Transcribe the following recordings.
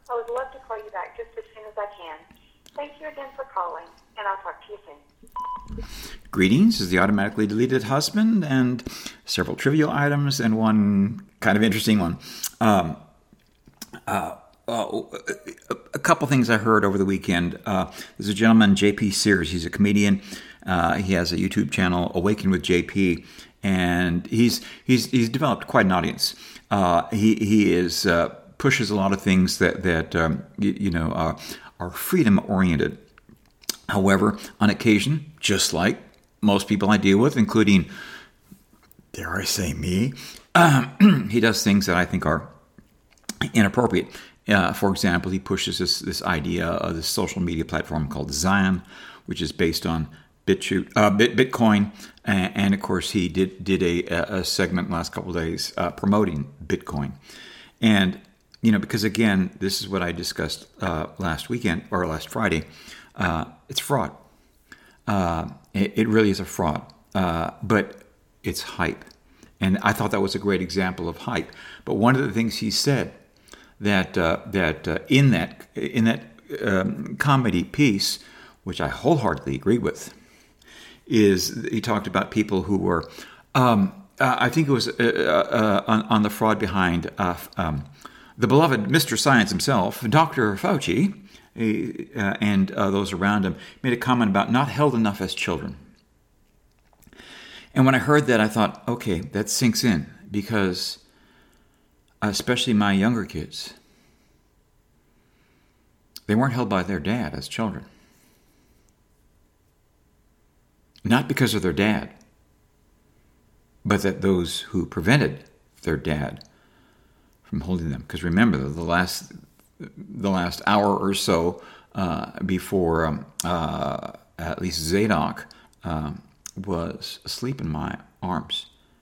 I would love to call you back just as soon as I can. Thank you again for calling, and I'll talk to you soon. Greetings is the automatically deleted husband, and several trivial items, and one kind of interesting one. A couple things I heard over the weekend. There's a gentleman, JP Sears. He's a comedian. He has a YouTube channel, Awaken with JP, and he's developed quite an audience. He is pushes a lot of things that are freedom oriented. However, on occasion, just like most people I deal with, including, dare I say, me, he does things that I think are inappropriate. For example, he pushes this idea of this social media platform called Zion, which is based on Bitcoin, and of course he did a segment last couple of days promoting Bitcoin, and because again, this is what I discussed last weekend or last Friday. It's fraud. It really is a fraud, but it's hype, and I thought that was a great example of hype. But one of the things he said that in that comedy piece, which I wholeheartedly agree with, is he talked about people who were, I think it was on the fraud behind the beloved Mr. Science himself, Dr. Fauci, and those around him, made a comment about not held enough as children. And when I heard that, I thought, okay, that sinks in, because especially my younger kids, they weren't held by their dad as children. Not because of their dad, but that those who prevented their dad from holding them. Because remember, the last hour or so before at least Zadok was asleep in my arms.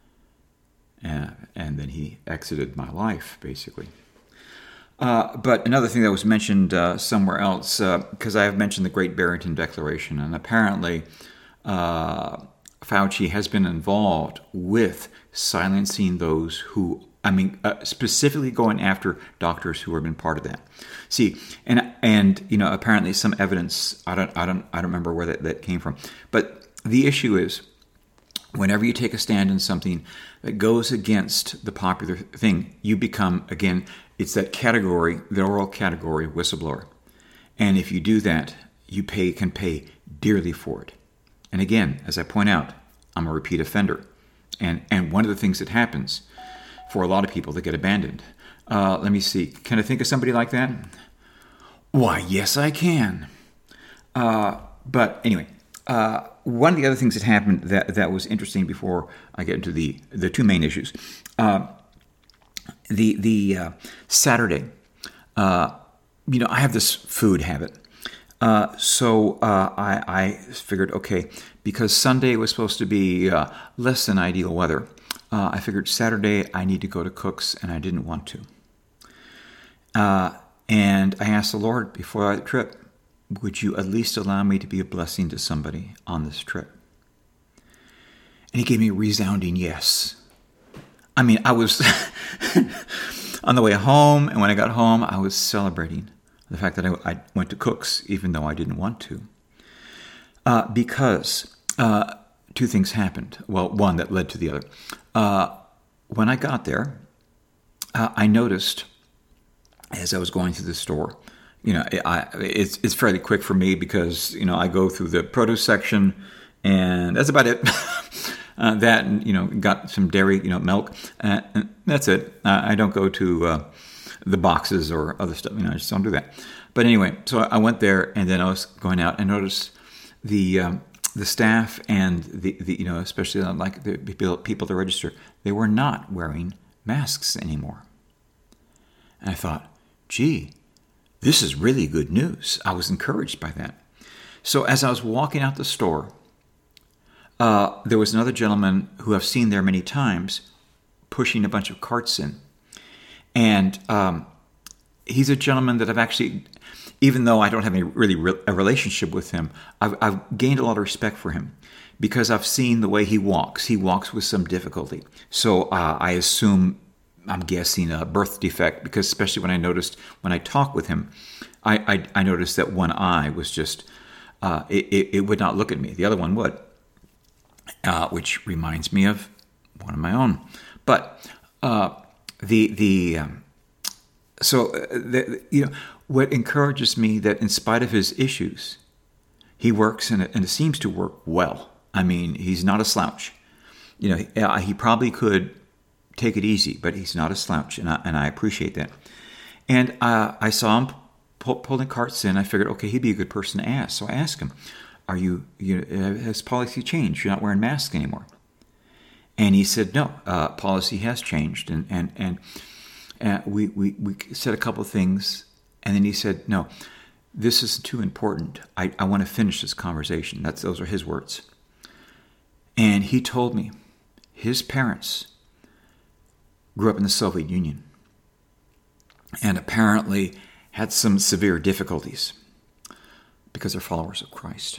And then he exited my life, basically. But another thing that was mentioned somewhere else, because I have mentioned the Great Barrington Declaration, and apparently Fauci has been involved with silencing those who, specifically going after doctors who have been part of that. See, and apparently some evidence. I don't remember where that came from. But the issue is, whenever you take a stand in something that goes against the popular thing, you become, again, it's that category, the oral category, whistleblower. And if you do that, you can pay dearly for it. And again, as I point out, I'm a repeat offender. And one of the things that happens for a lot of people that get abandoned, let me see, can I think of somebody like that? Why, yes, I can. But anyway, one of the other things that happened that was interesting before I get into the two main issues, the Saturday, I have this food habit. So I figured, okay, because Sunday was supposed to be less than ideal weather, I figured Saturday I need to go to Cook's, and I didn't want to. And I asked the Lord before the trip, would you at least allow me to be a blessing to somebody on this trip? And he gave me a resounding yes. I was on the way home, and when I got home, I was celebrating the fact that I went to Cook's, even though I didn't want to. Because two things happened. Well, one that led to the other. When I got there, I noticed, as I was going through the store, it's fairly quick for me because, I go through the produce section, and that's about it. That, and, got some dairy, milk, and that's it. I don't go to the boxes or other stuff. I just don't do that. But anyway, so I went there, and then I was going out and noticed the staff and the especially like the people that register, they were not wearing masks anymore. And I thought, gee, this is really good news. I was encouraged by that. So as I was walking out the store, there was another gentleman who I've seen there many times pushing a bunch of carts in. And he's a gentleman that I've actually, even though I don't have a relationship with him, I've gained a lot of respect for him because I've seen the way he walks. He walks with some difficulty. So I assume I'm guessing a birth defect, because especially when I talked with him, I noticed that one eye was just, it would not look at me. The other one would, which reminds me of one of my own. But what encourages me that in spite of his issues, he works and it seems to work well. I mean, he's not a slouch. He probably could take it easy, but he's not a slouch, and I appreciate that. And I saw him pulling carts in. I figured, okay, he'd be a good person to ask. So I asked him, has policy changed? You're not wearing masks anymore? And he said, no, policy has changed. And we said a couple of things, and then he said, no, this is too important. I want to finish this conversation. Those are his words. And he told me his parents grew up in the Soviet Union and apparently had some severe difficulties because they're followers of Christ.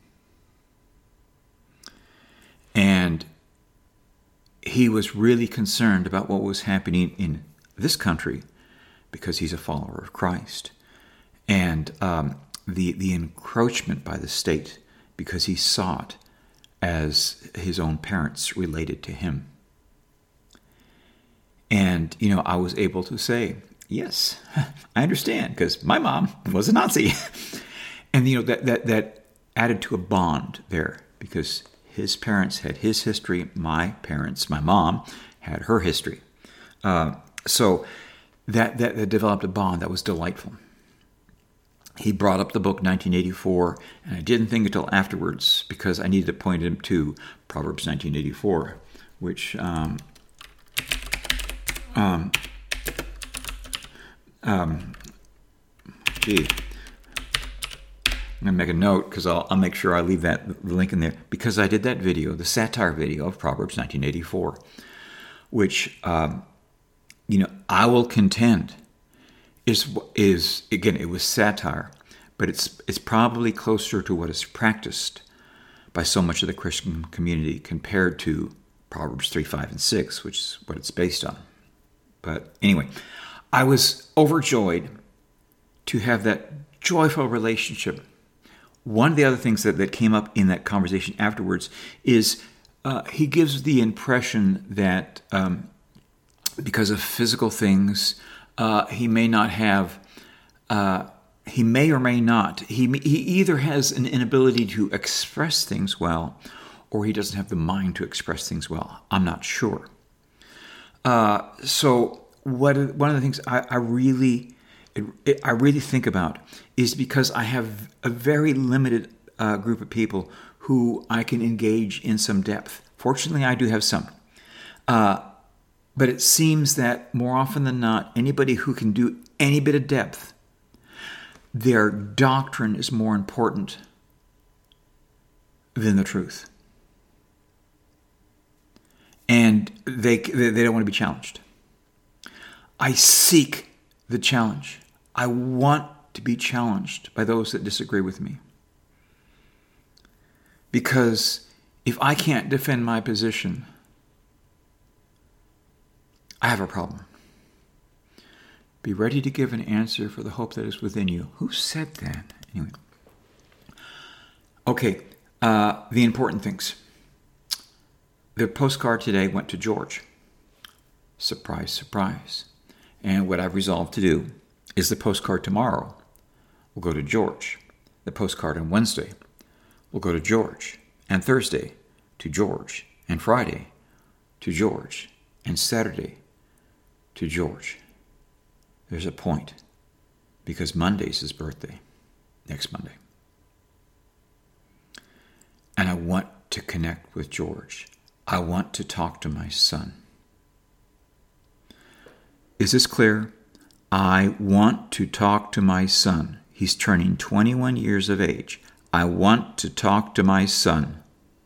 And he was really concerned about what was happening in this country because he's a follower of Christ. And the encroachment by the state because he saw it as his own parents related to him. And, I was able to say, yes, I understand, because my mom was a Nazi. And, that added to a bond there, because his parents had his history, my mom, had her history. So that developed a bond that was delightful. He brought up the book 1984, and I didn't think until afterwards, because I needed to point him to Proverbs 1984, which I'm going to make a note, because I'll make sure I leave the link in there, because I did that video, the satire video of Proverbs 1984, which, I will contend is again, it was satire, but it's probably closer to what is practiced by so much of the Christian community compared to Proverbs 3, 5, and 6, which is what it's based on. But anyway, I was overjoyed to have that joyful relationship. One of the other things that came up in that conversation afterwards is he gives the impression that because of physical things, he may not have, he may or may not, he either has an inability to express things well, or he doesn't have the mind to express things well. I'm not sure. So one of the things I really think about is, because I have a very limited group of people who I can engage in some depth. Fortunately, I do have some. But it seems that more often than not, anybody who can do any bit of depth, their doctrine is more important than the truth. And they don't want to be challenged. I seek the challenge. I want to be challenged by those that disagree with me. Because if I can't defend my position, I have a problem. Be ready to give an answer for the hope that is within you. Who said that? Anyway. Okay, the important things. The postcard today went to George. Surprise, surprise. And what I've resolved to do is the postcard tomorrow will go to George. The postcard on Wednesday will go to George. And Thursday to George. And Friday to George. And Saturday to George. There's a point, because Monday's his birthday, next Monday. And I want to connect with George. I want to talk to my son. Is this clear? I want to talk to my son. He's turning 21 years of age. I want to talk to my son.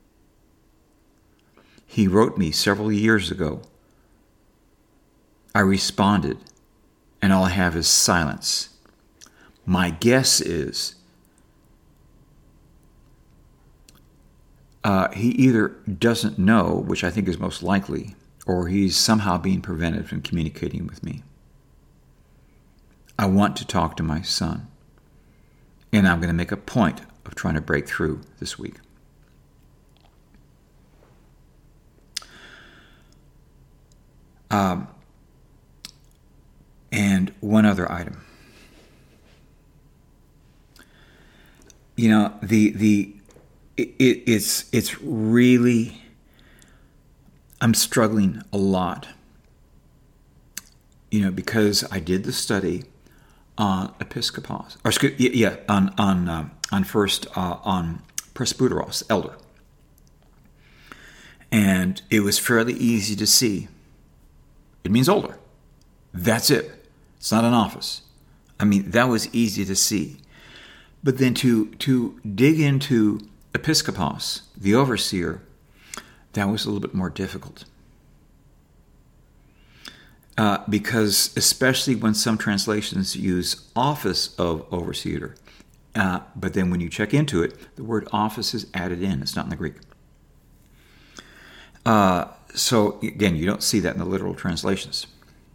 He wrote me several years ago. I responded, and all I have is silence. My guess is he either doesn't know, which I think is most likely, or he's somehow being prevented from communicating with me. I want to talk to my son, and I'm going to make a point of trying to break through this week. And one other item. You know, it's really, I'm struggling a lot, you know, because I did the study on episkopos, or on presbyteros, elder, and it was fairly easy to see. It means older. That's it. It's not an office. I mean, that was easy to see. But then to dig into episkopos, the overseer, that was a little bit more difficult. Because especially when some translations use office of overseer, but then when you check into it, the word office is added in. It's not in the Greek. So again, you don't see that in the literal translations.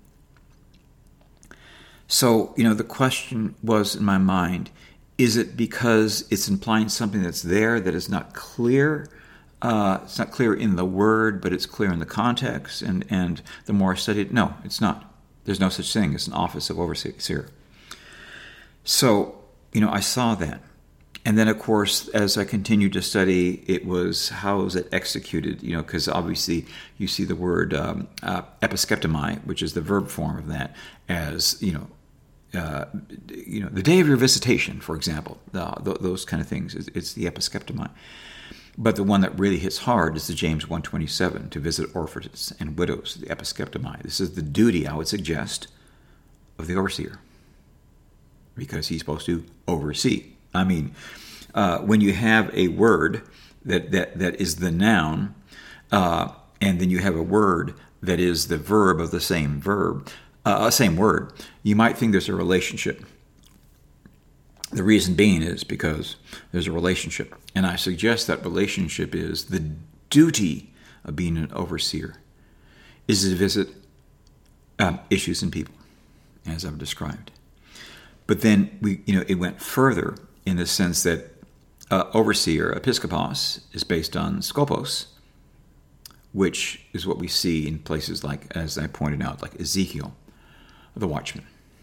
So, you know, the question was in my mind, is it because it's implying something that's there that is not clear? It's not clear in the word, but it's clear in the context. And the more I study it, no, it's not. There's no such thing as an office of overseer. So, you know, I saw that. And then, of course, as I continued to study, it was how is it executed? You know, because obviously you see the word episkeptomai, which is the verb form of that, as, you know, the day of your visitation, for example, those kind of things. It's the episkeptomai. But the one that really hits hard is the James 1:27, to visit orphans and widows, the episkeptomai. This is the duty, I would suggest, of the overseer, because he's supposed to oversee. I mean, when you have a word that is the noun, and then you have a word that is the verb of the same word, you might think there's a relationship. The reason being is because there's a relationship. And I suggest that relationship is the duty of being an overseer is to visit issues in people, as I've described. But then it went further in the sense that overseer, episkopos, is based on skopos, which is what we see in places like, as I pointed out, like Ezekiel, the watchman.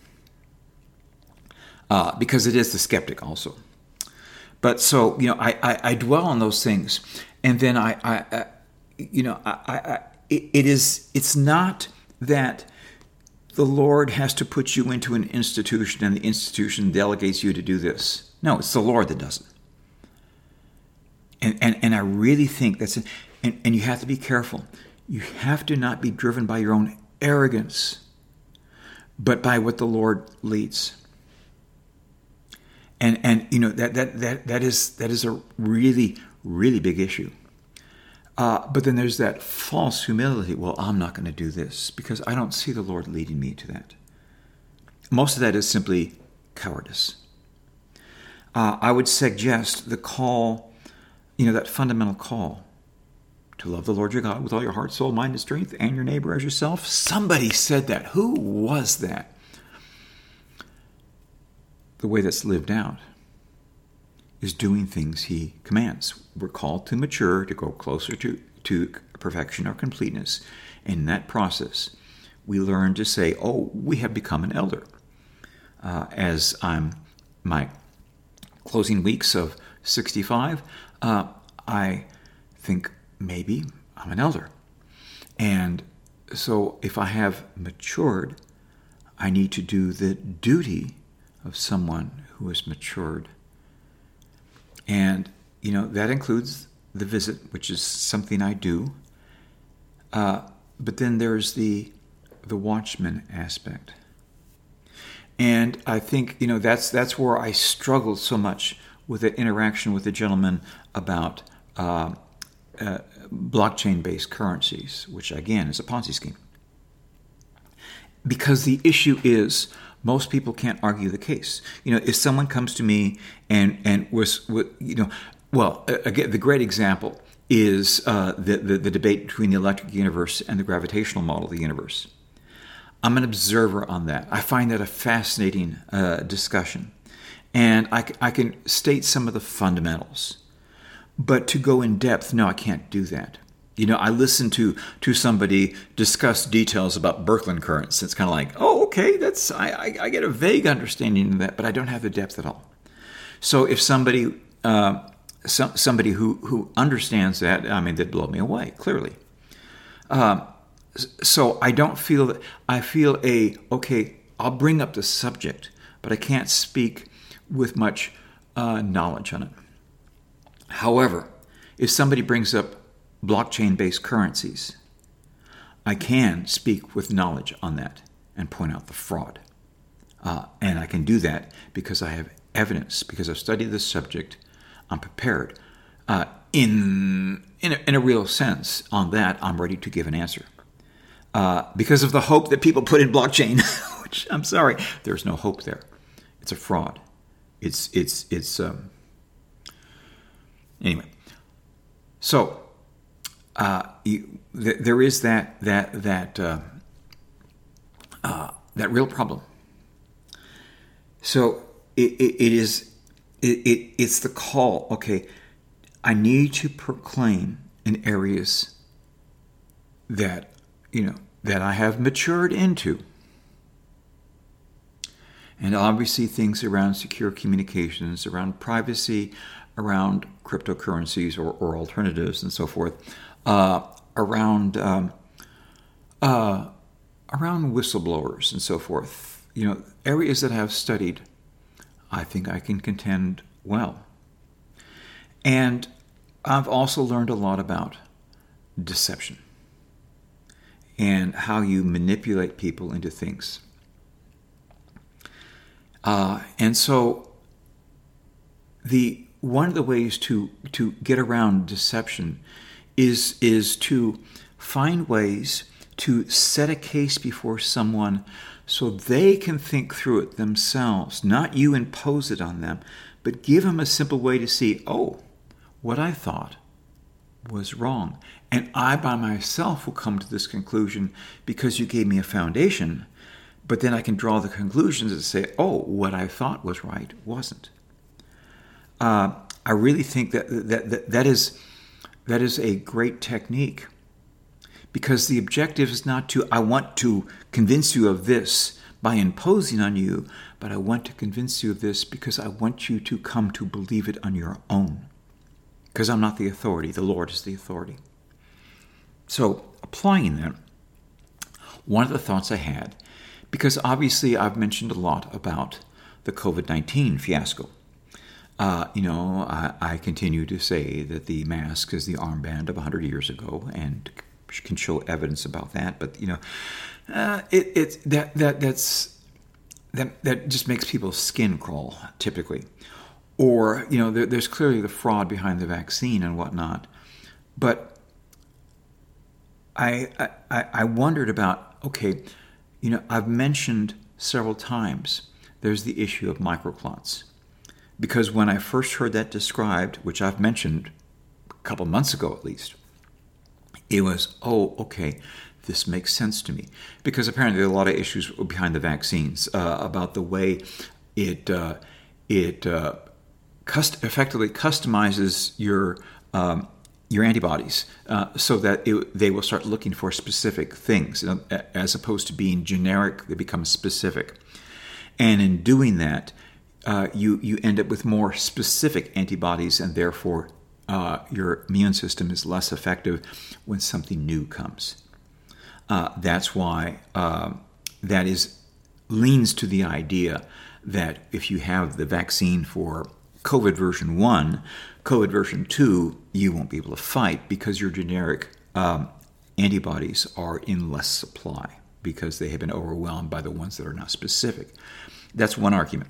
Because it is the skeptic also. But so, I dwell on those things. And then it's not that the Lord has to put you into an institution and the institution delegates you to do this. No, it's the Lord that does it. And I really think that's it. And you have to be careful. You have to not be driven by your own arrogance, but by what the Lord leads. And that is a really, really big issue. But then there's that false humility. Well, I'm not going to do this because I don't see the Lord leading me to that. Most of that is simply cowardice. I would suggest the call, that fundamental call to love the Lord your God with all your heart, soul, mind, and strength, and your neighbor as yourself. Somebody said that. Who was that? The way that's lived out is doing things he commands. We're called to mature, to go closer to perfection or completeness. In that process, we learn to say, we have become an elder. As I'm my closing weeks of 65, I think maybe I'm an elder. And so if I have matured, I need to do the duty of someone who has matured. And, that includes the visit, which is something I do. But then there's the watchman aspect. And I think, that's where I struggled so much with the interaction with the gentleman about blockchain-based currencies, which, again, is a Ponzi scheme. Because the issue is, most people can't argue the case. If someone comes to me and was again, the great example is the debate between the electric universe and the gravitational model of the universe. I'm an observer on that. I find that a fascinating discussion. And I can state some of the fundamentals. But to go in depth, no, I can't do that. I listen to somebody discuss details about Birkeland currents. It's kind of like, oh, okay, I get a vague understanding of that, but I don't have the depth at all. So if somebody who understands that, they'd blow me away, clearly. So I don't feel that. I feel okay, I'll bring up the subject, but I can't speak with much knowledge on it. However, if somebody brings up blockchain-based currencies, I can speak with knowledge on that and point out the fraud. And I can do that because I have evidence, because I've studied this subject. I'm prepared. In a real sense, on that, I'm ready to give an answer. Because of the hope that people put in blockchain, which I'm sorry, there's no hope there. It's a fraud. Anyway. So there is that real problem. So it's the call. Okay, I need to proclaim in areas that I have matured into. And obviously things around secure communications, around privacy, around cryptocurrencies or alternatives and so forth, around whistleblowers and so forth. Areas that I have studied, I think I can contend well. And I've also learned a lot about deception and how you manipulate people into things. And so one of the ways to get around deception is to find ways to set a case before someone so they can think through it themselves, not you impose it on them, but give them a simple way to see, oh, what I thought was wrong. And I by myself will come to this conclusion because you gave me a foundation, but then I can draw the conclusions and say, oh, what I thought was right wasn't. I really think that is a great technique, because the objective is not I want to convince you of this by imposing on you, but I want to convince you of this because I want you to come to believe it on your own. Because I'm not the authority, the Lord is the authority. So applying that, one of the thoughts I had, because obviously I've mentioned a lot about the COVID-19 fiasco. I continue to say that the mask is the armband of 100 years ago, and can show evidence about that. But that just makes people's skin crawl typically. Or there's clearly the fraud behind the vaccine and whatnot. But I wondered about, okay, I've mentioned several times there's the issue of microclots. Because when I first heard that described, which I've mentioned a couple months ago at least, it was, oh, okay, this makes sense to me. Because apparently there are a lot of issues behind the vaccines about the way it effectively customizes your antibodies so that they will start looking for specific things. As opposed to being generic, they become specific. And in doing that, you end up with more specific antibodies, and therefore your immune system is less effective when something new comes. That's why leans to the idea that if you have the vaccine for COVID version 1, COVID version 2, you won't be able to fight because your generic antibodies are in less supply because they have been overwhelmed by the ones that are not specific. That's one argument.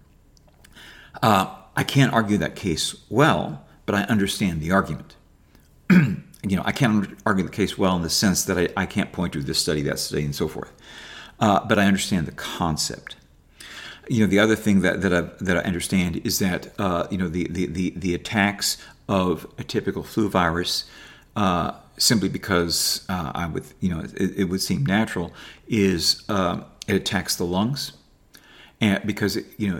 I can't argue that case well, but I understand the argument. I can't argue the case well in the sense that I can't point to this study, that study, and so forth. But I understand the concept. The other thing that I understand is that the attacks of a typical flu virus, simply because it would seem natural, is it attacks the lungs, and because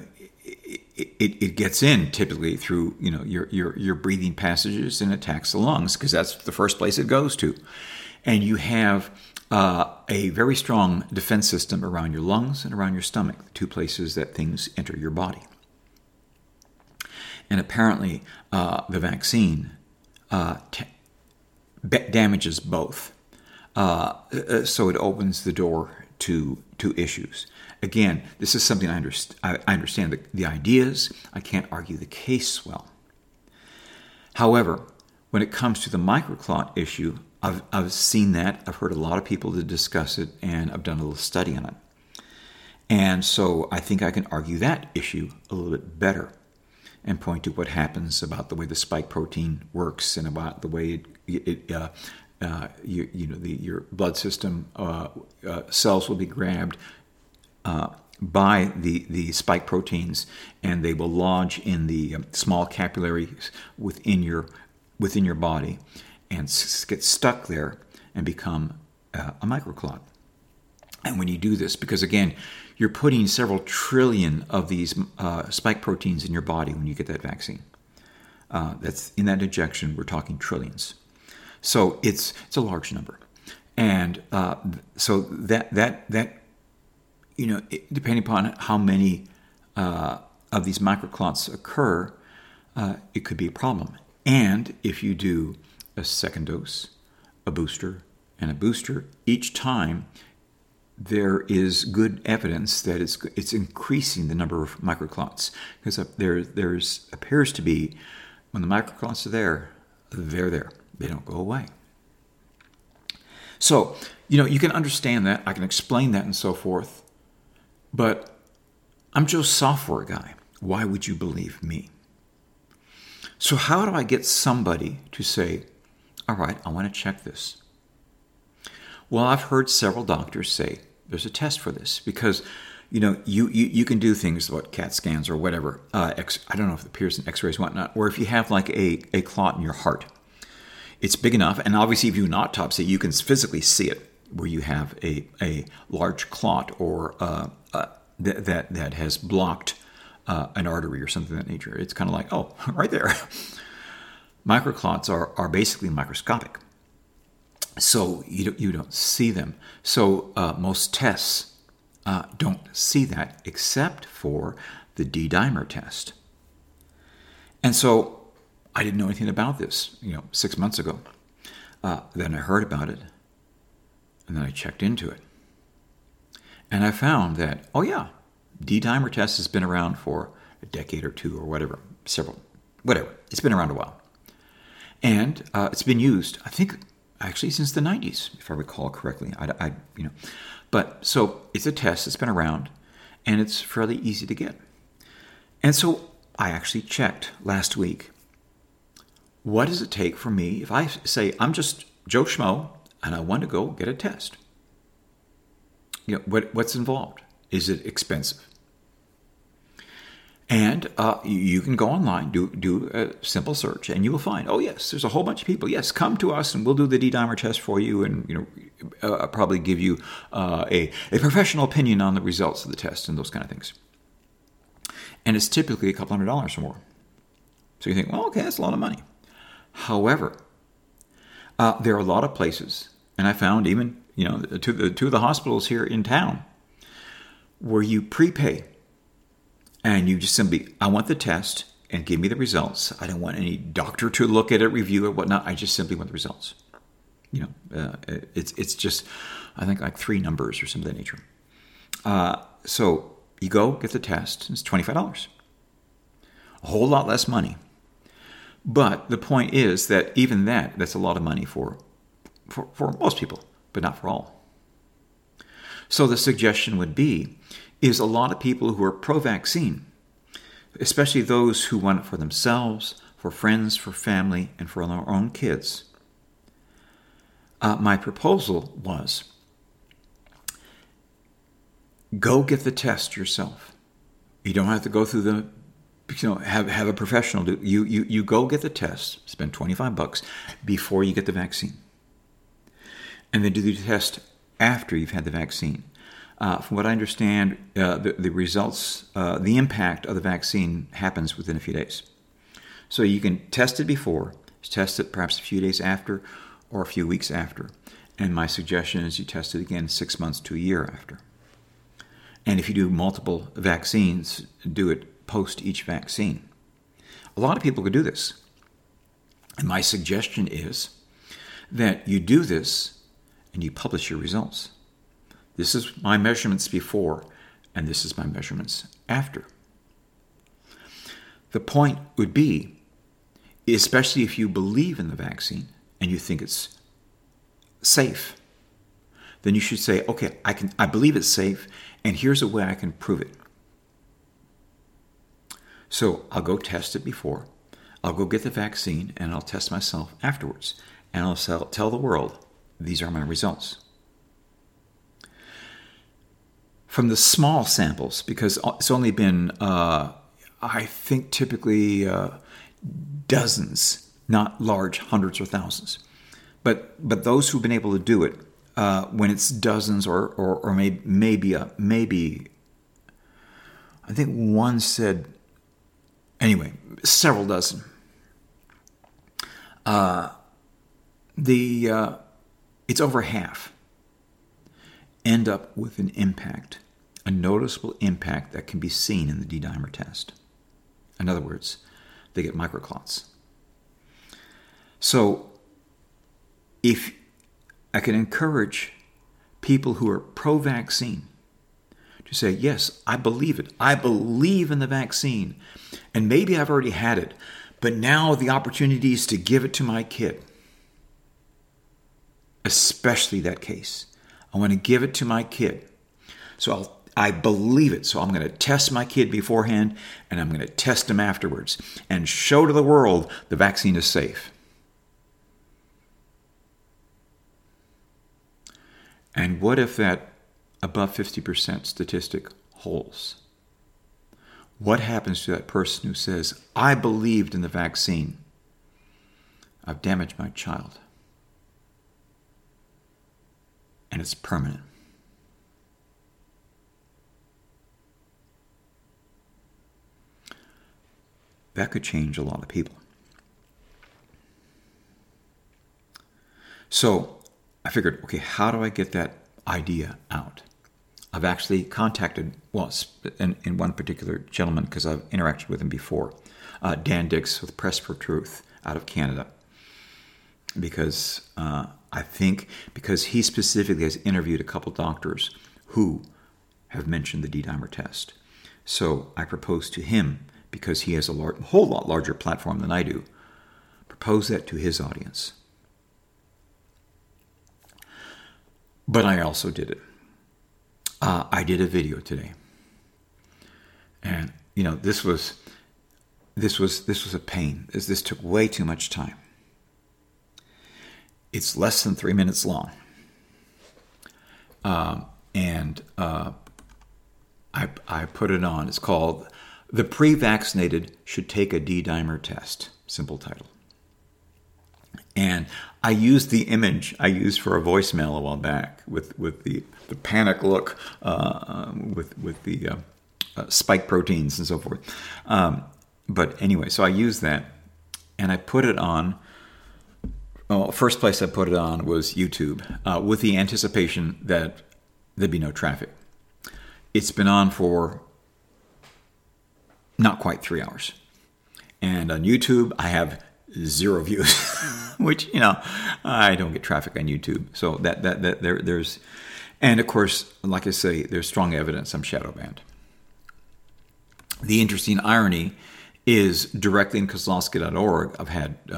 it gets in typically through your breathing passages and attacks the lungs, because that's the first place it goes to, and you have a very strong defense system around your lungs and around your stomach, the two places that things enter your body. And apparently, the vaccine damages both, so it opens the door to issues. Again, this is something I understand the ideas. I can't argue the case well. However, when it comes to the microclot issue, I've seen that. I've heard a lot of people to discuss it, and I've done a little study on it. And so I think I can argue that issue a little bit better and point to what happens about the way the spike protein works and about the way your blood system cells will be grabbed by the spike proteins, and they will lodge in the small capillaries within your body and get stuck there and become a microclot. And when you do this, because again, you're putting several trillion of these spike proteins in your body when you get that vaccine. That's in that injection, we're talking trillions. So it's a large number, and so that depending upon how many of these microclots occur, it could be a problem. And if you do a second dose, a booster, and a booster each time, there is good evidence that it's increasing the number of microclots, because there appears to be, when the microclots are there, they're there. They don't go away. So, you can understand that. I can explain that and so forth. But I'm Joe's software guy. Why would you believe me? So how do I get somebody to say, all right, I want to check this? Well, I've heard several doctors say there's a test for this, because you can do things like CAT scans or whatever. I don't know if it appears in X-rays and whatnot, or if you have like a clot in your heart, it's big enough, and obviously if you do an autopsy, you can physically see it, where you have a large clot or that has blocked an artery or something of that nature. It's kind of like, oh, right there. Microclots are basically microscopic, so you don't see them. So most tests don't see that, except for the D-dimer test. And so I didn't know anything about this, 6 months ago. Then I heard about it, and then I checked into it. And I found that, D-dimer test has been around for a decade or two or whatever, whatever. It's been around a while. And it's been used, I think, actually since the 90s, if I recall correctly. But so it's a test that's been around, and it's fairly easy to get. And so I actually checked last week. What does it take for me if I say I'm just Joe Schmo and I want to go get a test? What's involved? Is it expensive? And you can go online, do a simple search, and you will find, oh yes, there's a whole bunch of people. Yes, come to us and we'll do the D-dimer test for you, and probably give you a professional opinion on the results of the test and those kind of things. And it's typically a couple $100 or more. So you think, well, okay, that's a lot of money. However, there are a lot of places, and I found even two of the hospitals here in town, where you prepay, and you just simply, I want the test and give me the results. I don't want any doctor to look at it, review it, whatnot. I just simply want the results. It's just, I think, like 3 numbers or something of that nature. So you go get the test. It's $25. A whole lot less money. But the point is that even that's a lot of money for most people, but not for all. So the suggestion would be, is a lot of people who are pro-vaccine, especially those who want it for themselves, for friends, for family, and for their own kids. My proposal was, go get the test yourself. You don't have to go through have a professional do. You go get the test, spend $25 before you get the vaccine, and then do the test after you've had the vaccine. From what I understand, the results, the impact of the vaccine happens within a few days. So you can test it before, test it perhaps a few days after, or a few weeks after. And my suggestion is you test it again 6 months to a year after. And if you do multiple vaccines, do it post each vaccine. A lot of people could do this. And my suggestion is that you do this and you publish your results. This is my measurements before, and this is my measurements after. The point would be, especially if you believe in the vaccine and you think it's safe, then you should say, okay, I believe it's safe, and here's a way I can prove it. So I'll go test it before, I'll go get the vaccine, and I'll test myself afterwards. And I'll tell the world, these are my results. From the small samples, because it's only been, I think typically dozens, not large hundreds or thousands. But those who've been able to do it, when it's dozens or maybe, I think one said, anyway, several dozen. It's over half end up with an impact, a noticeable impact that can be seen in the D-dimer test. In other words, they get microclots. So if I can encourage people who are pro-vaccine to say, yes, I believe it. I believe in the vaccine. And maybe I've already had it, but now the opportunity is to give it to my kid. Especially that case. I want to give it to my kid. So I believe it. So I'm going to test my kid beforehand, and I'm going to test him afterwards and show to the world the vaccine is safe. And what if that above 50% statistic holds? What happens to that person who says, I believed in the vaccine. I've damaged my child. And it's permanent. That could change a lot of people. So I figured, okay, how do I get that idea out? I've actually contacted, in one particular gentleman, because I've interacted with him before, Dan Dix with Press for Truth out of Canada. Because I think because he specifically has interviewed a couple doctors who have mentioned the D-dimer test. So I proposed to him, because he has a whole lot larger platform than I do, propose that to his audience. But I also did it. I did a video today, and this was a pain. This took way too much time. It's less than 3 minutes long, and I put it on. It's called "The Pre-Vaccinated Should Take a D-dimer Test." Simple title. And I used the image I used for a voicemail a while back with the panic look, with the spike proteins and so forth. But anyway, so I used that, and I put it on. Well, first place I put it on was YouTube, with the anticipation that there'd be no traffic. It's been on for not quite 3 hours. And on YouTube, I have 0 views, which, I don't get traffic on YouTube. So there's, and of course, like I say, there's strong evidence I'm shadow banned. The interesting irony is directly in Kozlowski.org, I've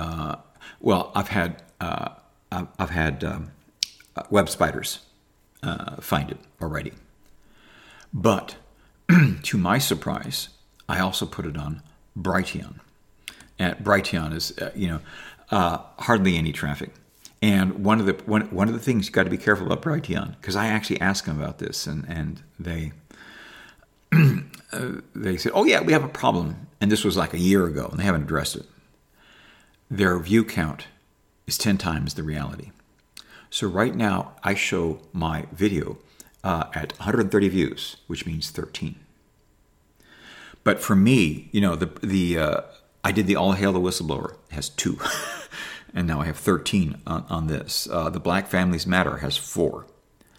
had web spiders find it already. But to my surprise, I also put it on Brighteon. And Brighteon is, hardly any traffic. And one of the things you got to be careful about Brighteon, because I actually asked them about this, and they they said, oh yeah, we have a problem. And this was like a year ago, and they haven't addressed it. Their view count is 10 times the reality. So right now, I show my video at 130 views, which means 13. But for me, I did the All Hail the Whistleblower. It has 2. And now I have 13 on this. The Black Families Matter has 4.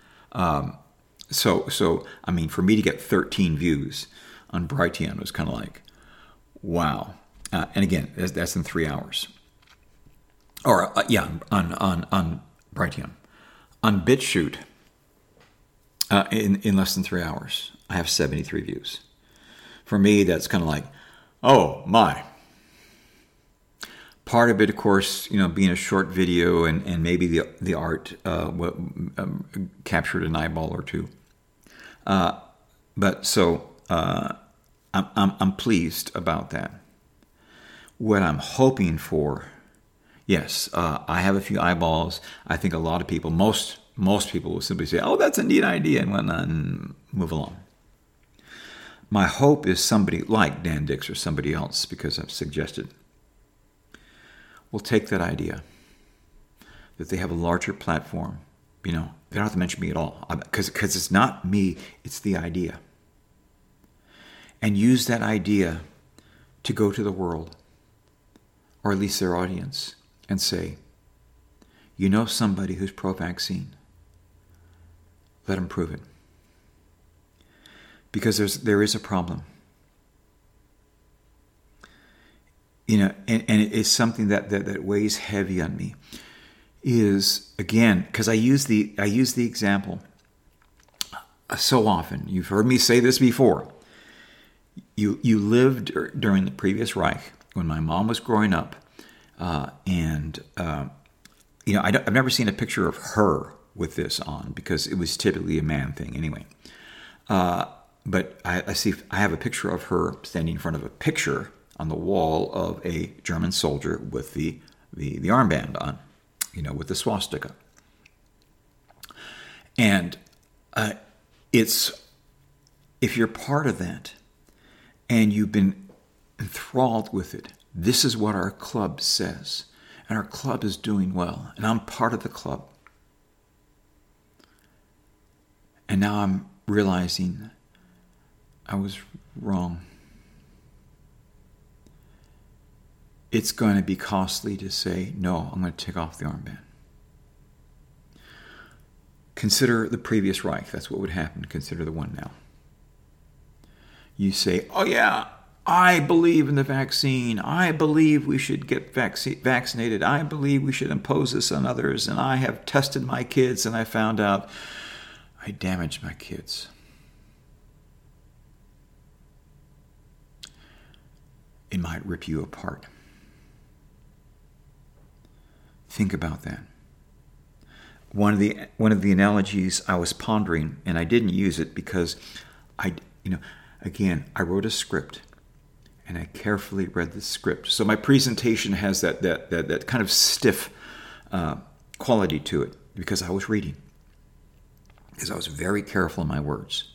So I mean, for me to get 13 views on Brighteon was kind of like, wow. And again, that's in 3 hours. Or on Brighteon. On BitChute, in less than 3 hours, I have 73 views. For me, that's kind of like, oh my. Part of it, of course, being a short video and maybe the art captured an eyeball or 2. But so I'm pleased about that. What I'm hoping for, yes, I have a few eyeballs. I think a lot of people, most people will simply say, "Oh, that's a neat idea," and whatnot, and move along. My hope is somebody like Dan Dix or somebody else, because I've suggested, will take that idea, that they have a larger platform. They don't have to mention me at all, because it's not me, it's the idea. And use that idea to go to the world, or at least their audience, and say, you know somebody who's pro-vaccine, let them prove it. Because there is a problem. And it's something that weighs heavy on me. Is, again, because I use the example so often. You've heard me say this before. You lived during the previous Reich when my mom was growing up, and I've never seen a picture of her with this on, because it was typically a man thing anyway. But I have a picture of her standing in front of a picture on the wall of a German soldier with the armband on, with the swastika. And it's, if you're part of that and you've been enthralled with it, this is what our club says. And our club is doing well. And I'm part of the club. And now I'm realizing I was wrong. It's going to be costly to say, no, I'm going to take off the armband. Consider the previous Reich. That's what would happen. Consider the one now. You say, oh yeah, I believe in the vaccine. I believe we should get vaccinated. I believe we should impose this on others. And I have tested my kids and I found out I damaged my kids. It might rip you apart. Think about that. One of the analogies I was pondering, and I didn't use it because I wrote a script and I carefully read the script. So my presentation has that kind of stiff quality to it because I was reading. Because I was very careful in my words.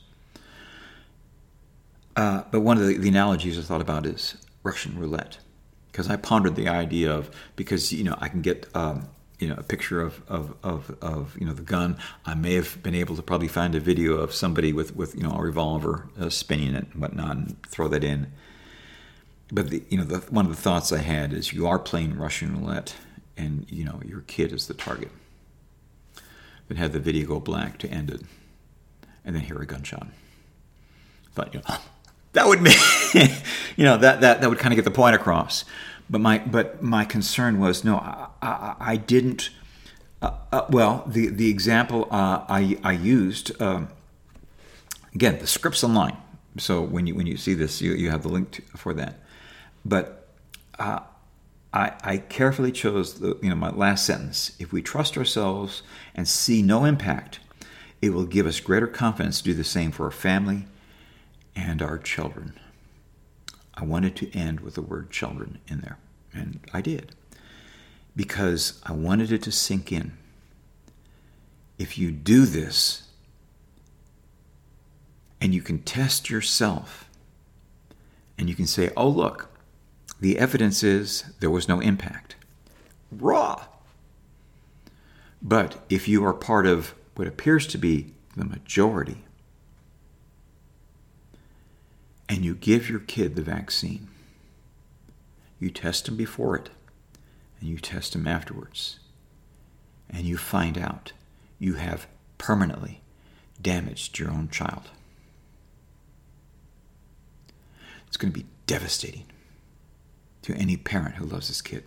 But one of the analogies I thought about is Russian roulette. Because I pondered the idea of, because I can get a picture of the gun. I may have been able to probably find a video of somebody with a revolver spinning it and whatnot and throw that in. But one of the thoughts I had is you are playing Russian roulette and your kid is the target. Then have the video go black to end it, and then hear a gunshot. But that would make that would kind of get the point across. But my concern was I didn't. The example I used again, the script's online, so when you see this you have the link for that. But I carefully chose my last sentence. If we trust ourselves and see no impact, it will give us greater confidence to do the same for our family and our children. I wanted to end with the word children in there, and I did, because I wanted it to sink in. If you do this, and you can test yourself And you can say, oh, look, the evidence is there was no impact. Raw. But if you are part of what appears to be the majority, and you give your kid the vaccine, you test them before it, and you test them afterwards, and you find out you have permanently damaged your own child. It's going to be devastating to any parent who loves his kid.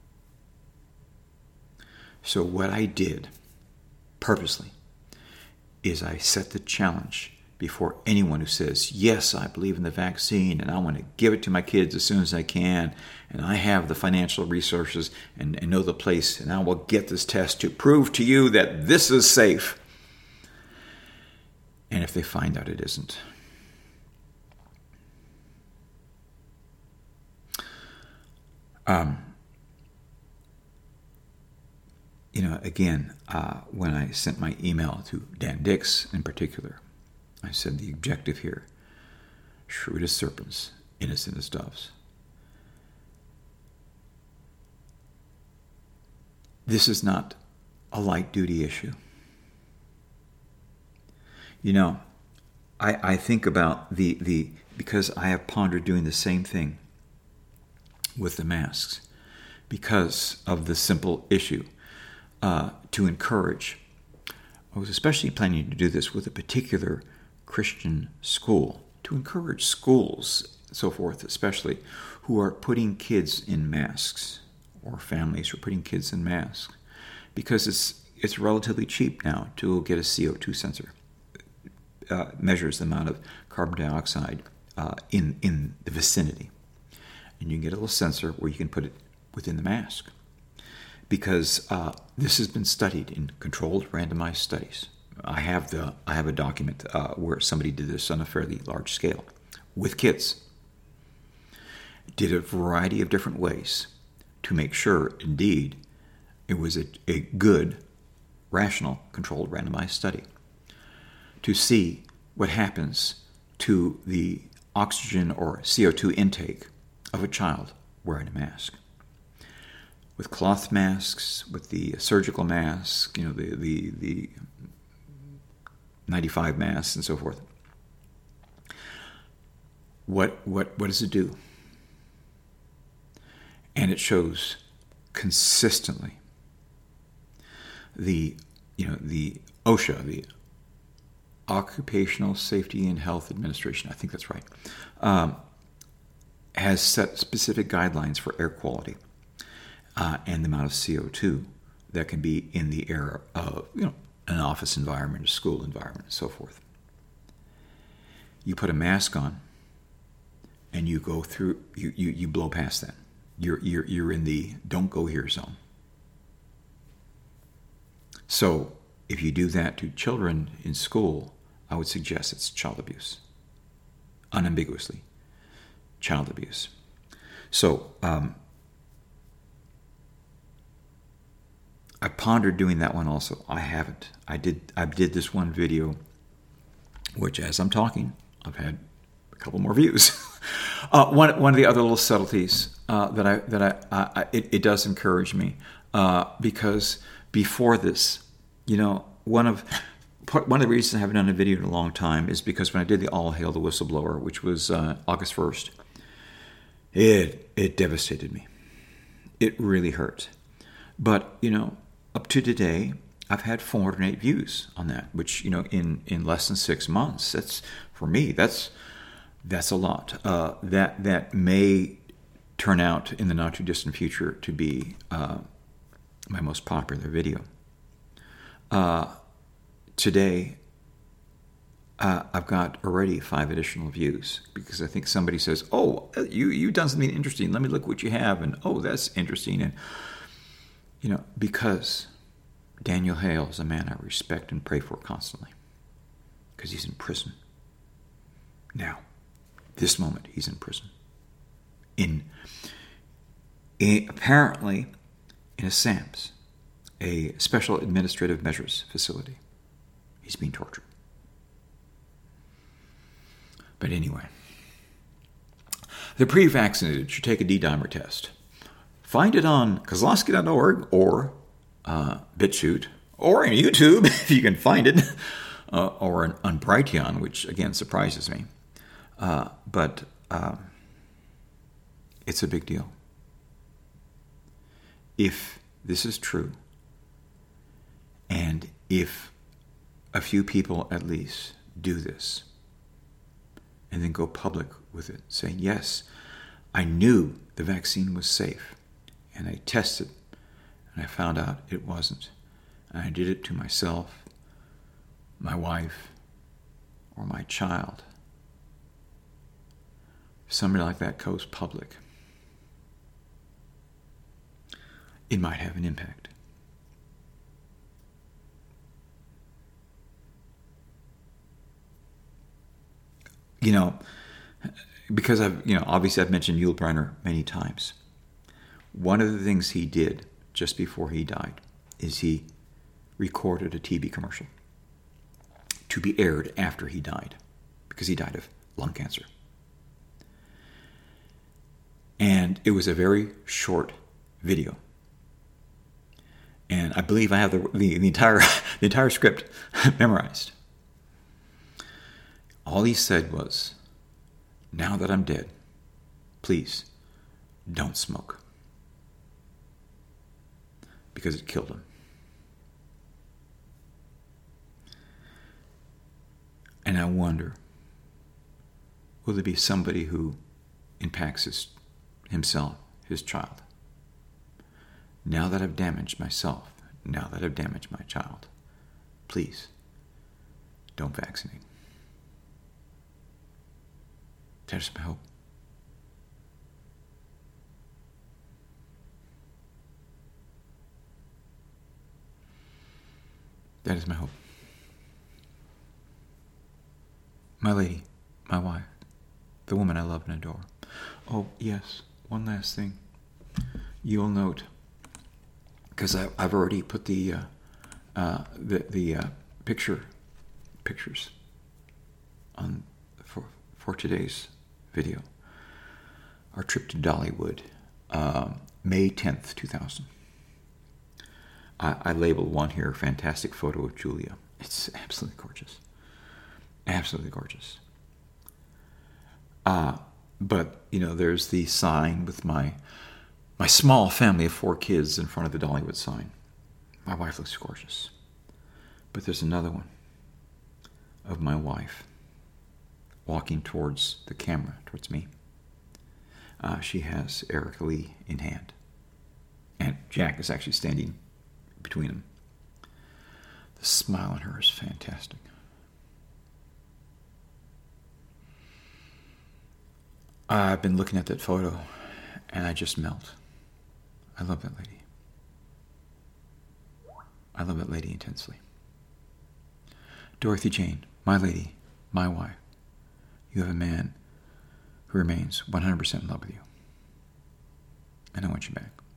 So what I did purposely is I set the challenge before anyone who says, yes, I believe in the vaccine and I want to give it to my kids as soon as I can, and I have the financial resources and know the place, and I will get this test to prove to you that this is safe. And if they find out it isn't, again, when I sent my email to Dan Dix in particular, I said the objective here, shrewd as serpents, innocent as doves. This is not a light-duty issue. I think about because I have pondered doing the same thing with the masks because of the simple issue to encourage. I was especially planning to do this with a particular Christian school, to encourage schools, so forth, especially, who are putting kids in masks, or families who are putting kids in masks, because it's relatively cheap now to get a CO2 sensor. Measures the amount of carbon dioxide in the vicinity. And you can get a little sensor where you can put it within the mask. Because this has been studied in controlled randomized studies. I have a document where somebody did this on a fairly large scale with kids. Did a variety of different ways to make sure, indeed, it was a good, rational, controlled randomized study to see what happens to the oxygen or CO2 intake of a child wearing a mask. With cloth masks, with the surgical mask, the 95 masks and so forth. What does it do? And it shows consistently the OSHA, the Occupational Safety and Health Administration, I think that's right, has set specific guidelines for air quality and the amount of CO2 that can be in the air of an office environment, a school environment, and so forth. You put a mask on, and you go through. You blow past that. You're in the don't go here zone. So if you do that to children in school, I would suggest it's child abuse. Unambiguously, child abuse. So I pondered doing that one also. I haven't. I did this one video, which as I'm talking, I've had a couple more views. One of the other little subtleties it does encourage me because before this, one of the reasons I haven't done a video in a long time is because when I did the All Hail the Whistleblower, which was August 1st, it devastated me. It really hurt. But, up to today, I've had 408 views on that, which, in less than 6 months, that's a lot. That may turn out in the not too distant future to be my most popular video. Today, I've got already 5 additional views because I think somebody says, "Oh, you've done something interesting. Let me look what you have," and "Oh, that's interesting." And because Daniel Hale is a man I respect and pray for constantly, because he's in prison now. This moment, he's in prison. Apparently in a SAMS, a Special Administrative Measures facility. He's being tortured. But anyway, The pre-vaccinated should take a D-dimer test. Find it on Kozlowski.org or BitChute or on YouTube if you can find it, or on Brighteon, which again surprises me. But it's a big deal. If this is true, and if a few people at least do this, and then go public with it, saying, yes, I knew the vaccine was safe, and I tested, and I found out it wasn't, and I did it to myself, my wife, or my child. If somebody like that goes public, it might have an impact. Because obviously I've mentioned Yul Brynner many times. One of the things he did just before he died is he recorded a TV commercial to be aired after he died, because he died of lung cancer. And it was a very short video. And I believe I have the entire script memorized. All he said was, now that I'm dead, please don't smoke. Because it killed him. And I wonder, will there be somebody who impacts himself, his child? Now that I've damaged myself, now that I've damaged my child, please don't vaccinate. There's my hope. That is my hope. My lady, my wife, the woman I love and adore. Oh, yes, one last thing. You'll note, because I've already put the pictures on for today's video. Our trip to Dollywood, May 10th, 2000. I labeled one here, fantastic photo of Julia. It's absolutely gorgeous. Absolutely gorgeous. But, there's the sign with my small family of 4 kids in front of the Dollywood sign. My wife looks gorgeous. But there's another one of my wife walking towards the camera, towards me. She has Erica Lee in hand. And Jack is actually standing between them. The smile on her is fantastic. I've been looking at that photo, and I just melt. I love that lady. I love that lady intensely. Dorothy Jane, my lady, my wife. You have a man who remains 100% in love with you. And I want you back.